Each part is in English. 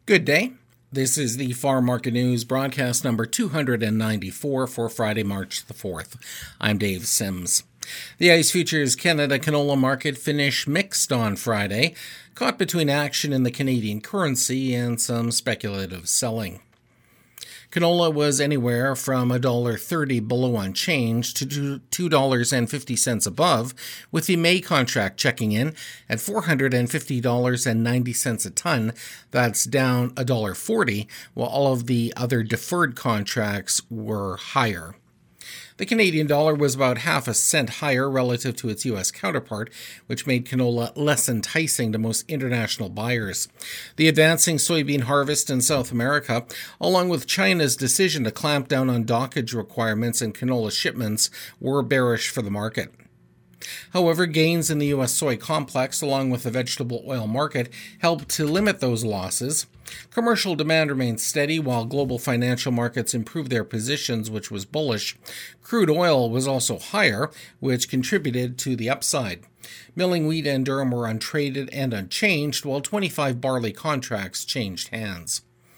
Good day. This is the Farm Market News broadcast number 294 for Friday, March the 4th. I'm Dave Sims. The ICE Futures Canada canola market finished mixed on Friday, caught between action in the Canadian currency and some speculative selling. Canola was anywhere from $1.30 below unchanged to $2.50 above, with the May contract checking in at $450.90 a ton. That's down $1.40, while all of the other deferred contracts were higher. The Canadian dollar was about half a cent higher relative to its U.S. counterpart, which made canola less enticing to most international buyers. The advancing soybean harvest in South America, along with China's decision to clamp down on dockage requirements and canola shipments, were bearish for the market. However, gains in the U.S. soy complex, along with the vegetable oil market, helped to limit those losses. Commercial demand remained steady while global financial markets improved their positions, which was bullish. Crude oil was also higher, which contributed to the upside. Milling wheat and durum were untraded and unchanged, while 25 barley contracts changed hands.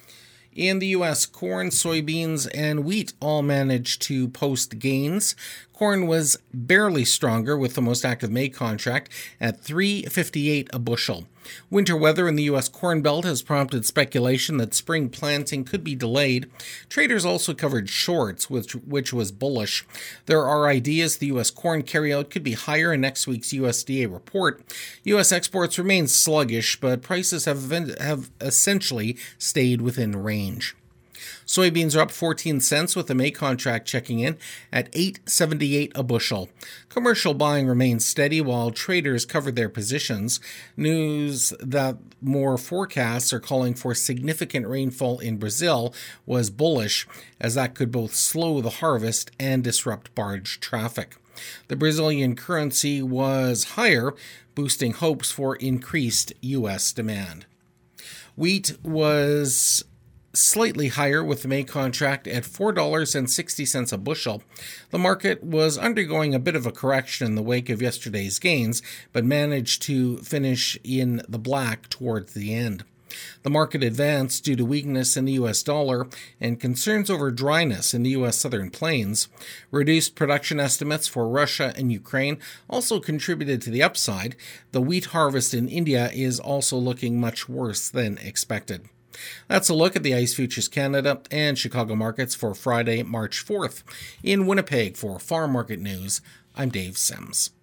In the U.S., corn, soybeans, and wheat all managed to post gains. Corn was barely stronger, with the most active May contract at $3.58 a bushel. Winter weather in the U.S. Corn Belt has prompted speculation that spring planting could be delayed. Traders also covered shorts, which was bullish. There are ideas the U.S. corn carryout could be higher in next week's USDA report. U.S. exports remain sluggish, but prices have essentially stayed within range. Soybeans are up 14 cents, with the May contract checking in at $8.78 a bushel. Commercial buying remains steady while traders covered their positions. News that more forecasts are calling for significant rainfall in Brazil was bullish, as that could both slow the harvest and disrupt barge traffic. The Brazilian currency was higher, boosting hopes for increased U.S. demand. Wheat was slightly higher, with the May contract at $4.60 a bushel. The market was undergoing a bit of a correction in the wake of yesterday's gains, but managed to finish in the black towards the end. The market advanced due to weakness in the U.S. dollar and concerns over dryness in the U.S. Southern Plains. Reduced production estimates for Russia and Ukraine also contributed to the upside. The wheat harvest in India is also looking much worse than expected. That's a look at the ICE Futures Canada and Chicago markets for Friday, March 4th. In Winnipeg for Farm Market News, I'm Dave Sims.